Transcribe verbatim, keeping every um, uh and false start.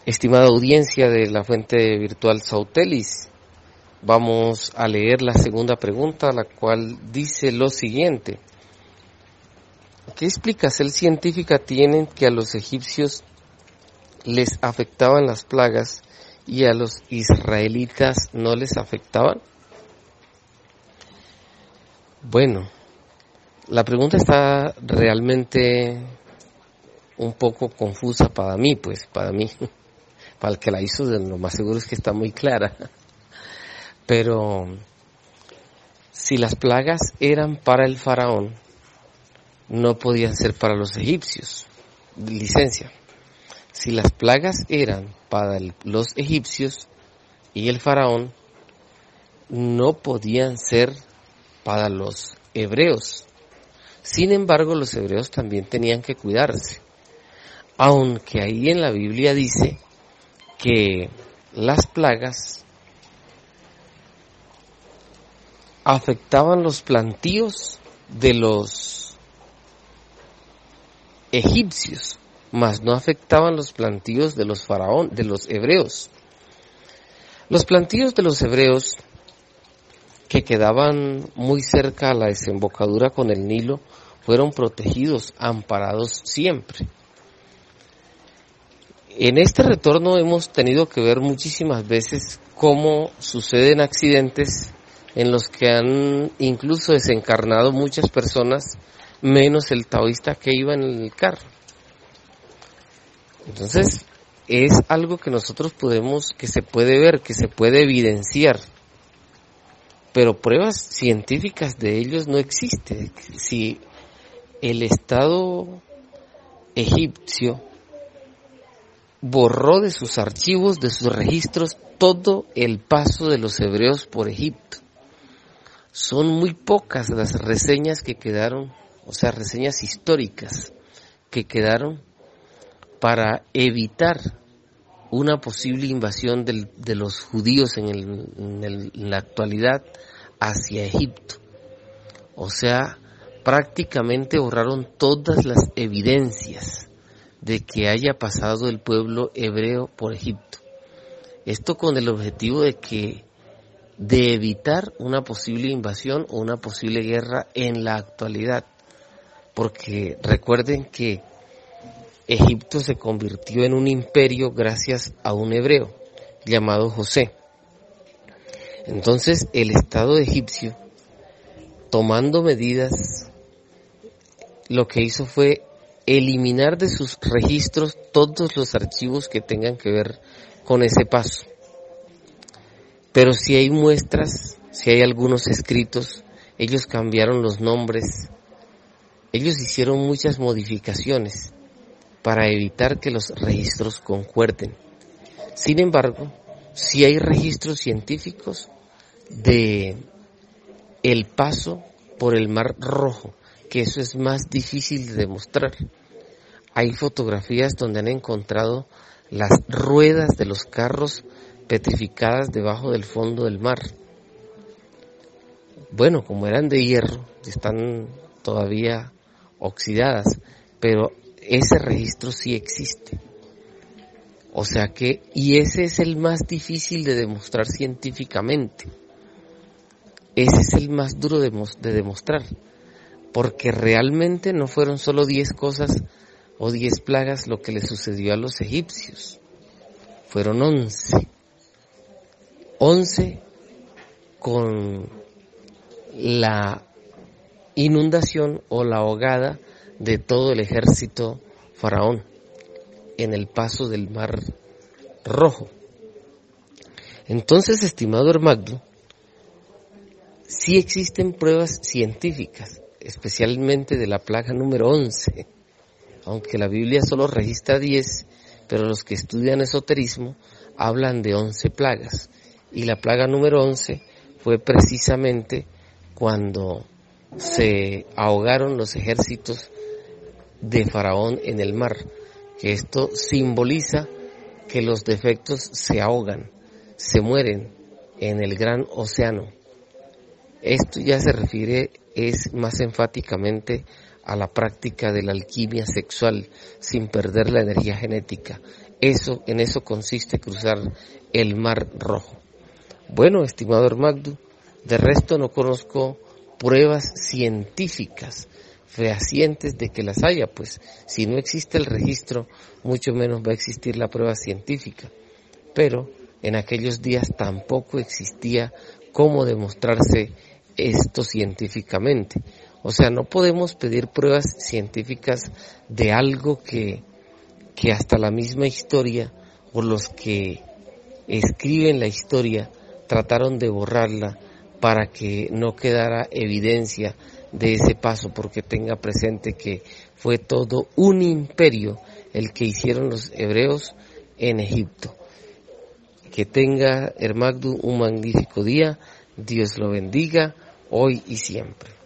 Estimada audiencia de la fuente virtual Sautelis, vamos a leer la segunda pregunta, la cual dice lo siguiente. ¿Qué explicación científica tienen que a los egipcios les afectaban las plagas y a los israelitas no les afectaban? Bueno, la pregunta está realmente un poco confusa para mí, pues para mí, para el que la hizo, lo más seguro es que está muy clara. Pero si las plagas eran para el faraón, no podían ser para los egipcios. Licencia. Si las plagas eran para el, los egipcios y el faraón, no podían ser para los hebreos. Sin embargo, los hebreos también tenían que cuidarse. Aunque ahí en la Biblia dice que las plagas afectaban los plantíos de los egipcios, mas no afectaban los plantíos de los faraón, de los hebreos. Los plantíos de los hebreos que quedaban muy cerca a la desembocadura con el Nilo fueron protegidos, amparados siempre. En este retorno hemos tenido que ver muchísimas veces cómo suceden accidentes en los que han incluso desencarnado muchas personas, menos el taoísta que iba en el carro. Entonces, es algo que nosotros podemos, que se puede ver, que se puede evidenciar, pero pruebas científicas de ellos no existen. Si el Estado egipcio borró de sus archivos, de sus registros, todo el paso de los hebreos por Egipto. Son muy pocas las reseñas que quedaron, o sea, reseñas históricas que quedaron para evitar una posible invasión del, de los judíos en, el, en, el, en la actualidad hacia Egipto. O sea, prácticamente borraron todas las evidencias de que haya pasado el pueblo hebreo por Egipto. Esto con el objetivo de que de evitar una posible invasión o una posible guerra en la actualidad. Porque recuerden que Egipto se convirtió en un imperio gracias a un hebreo llamado José. Entonces el Estado egipcio, tomando medidas, lo que hizo fue eliminar de sus registros todos los archivos que tengan que ver con ese paso. Pero si hay muestras, si hay algunos escritos, ellos cambiaron los nombres, ellos hicieron muchas modificaciones para evitar que los registros concuerden. Sin embargo, si hay registros científicos de el paso por el Mar Rojo, que eso es más difícil de demostrar. Hay fotografías donde han encontrado las ruedas de los carros petrificadas debajo del fondo del mar. Bueno, como eran de hierro, están todavía oxidadas, pero ese registro sí existe. O sea que, y ese es el más difícil de demostrar científicamente. Ese es el más duro de, de demostrar. Porque realmente no fueron solo diez cosas o diez plagas lo que le sucedió a los egipcios. Fueron once. Once con la inundación o la ahogada de todo el ejército faraón en el paso del Mar Rojo. Entonces, estimado Hermagno, sí existen pruebas científicas, especialmente de la plaga número once, aunque la Biblia solo registra diez, pero los que estudian esoterismo hablan de once plagas, y la plaga número once fue precisamente cuando se ahogaron los ejércitos de Faraón en el mar, que esto simboliza que los defectos se ahogan, se mueren en el gran océano. Esto ya se refiere es más enfáticamente a la práctica de la alquimia sexual sin perder la energía genética. Eso, en eso consiste cruzar el Mar Rojo. Bueno, estimado Hermagdu, de resto no conozco pruebas científicas fehacientes de que las haya, pues si no existe el registro, mucho menos va a existir la prueba científica. Pero en aquellos días tampoco existía cómo demostrarse esto científicamente. O sea, no podemos pedir pruebas científicas de algo que, que hasta la misma historia o los que escriben la historia trataron de borrarla para que no quedara evidencia de ese paso, porque tenga presente que fue todo un imperio el que hicieron los hebreos en Egipto. Que tenga, Hermagdu, un magnífico día, Dios lo bendiga, hoy y siempre.